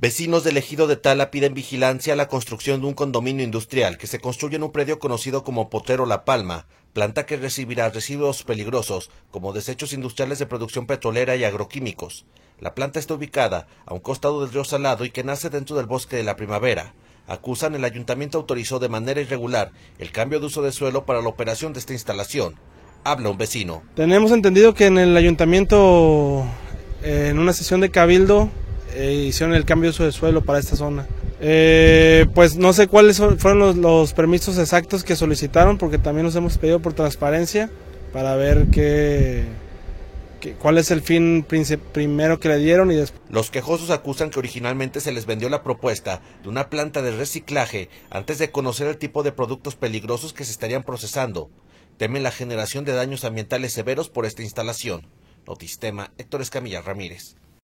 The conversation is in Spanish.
Vecinos del ejido de Tala piden vigilancia a la construcción de un condominio industrial que se construye en un predio conocido como Potrero La Palma, planta que recibirá residuos peligrosos como desechos industriales de producción petrolera y agroquímicos. La planta está ubicada a un costado del río Salado y que nace dentro del Bosque de la Primavera. Acusan el ayuntamiento autorizó de manera irregular el cambio de uso de suelo para la operación de esta instalación. Habla un vecino. Tenemos entendido que en el ayuntamiento, en una sesión de cabildo, hicieron el cambio de uso de suelo para esta zona. Pues no sé cuáles fueron los permisos exactos que solicitaron, porque también nos hemos pedido por transparencia para ver cuál es el fin primero que le dieron y después. Los quejosos acusan que originalmente se les vendió la propuesta de una planta de reciclaje antes de conocer el tipo de productos peligrosos que se estarían procesando. Temen la generación de daños ambientales severos por esta instalación. Notistema, Héctor Escamilla Ramírez.